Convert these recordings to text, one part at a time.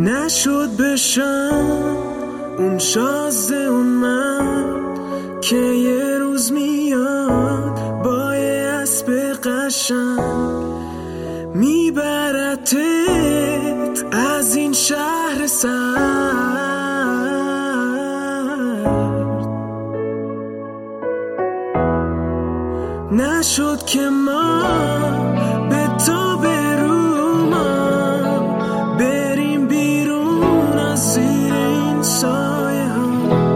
نشد بشم اون شازده اون مرد که یه روز میاد با یه اسب قشنگ میبرتت از این شهر سرد. نشد که ما به تو بریم بیرون از زیر این سایه ها.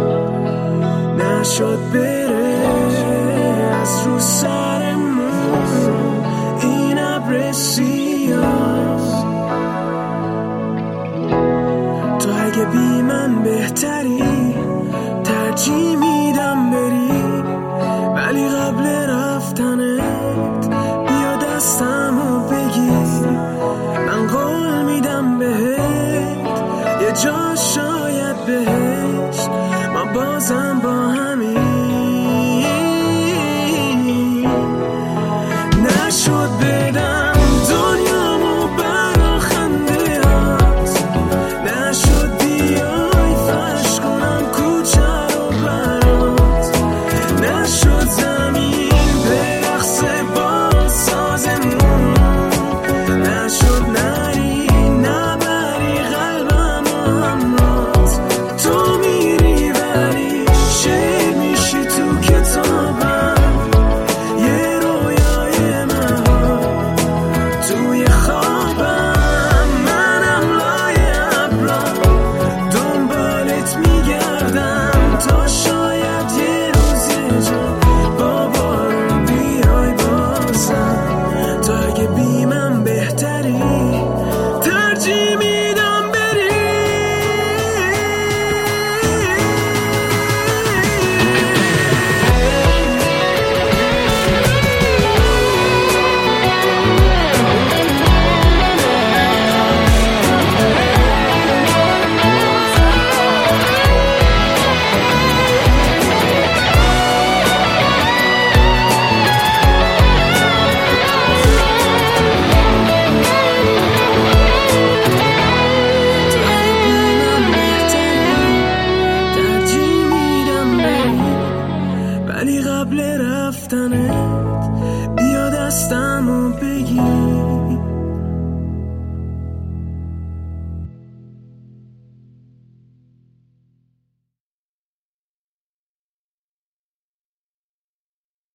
نشد بره از رو سرمون این ابر سیاه. تو اگه بی من بهتری ترجیح میدم بری، ولی قبل رفتنت بیا دستمو بگیر. من قول میدم بهت یه جا شاید بهشت، ما بازم با همین. نشد بدم دنیامو برا خنده هات، نشد بیای فرش کنم کوچه رو برات، نشد زمین برقصه با سازمون، نشد نری نبری قلبم و همرات. تو میری ولی شعر میشی تو کتابم، یه رویای مهار توی خوابم. منم لای ابرا دنبالت میگردم تا شاید یه روز یه جا با بارون بیای بازم. تو اگه بی من بهتری ترجیح میدم بری. ولی قبل رفتنت بیا دستمو بگیر.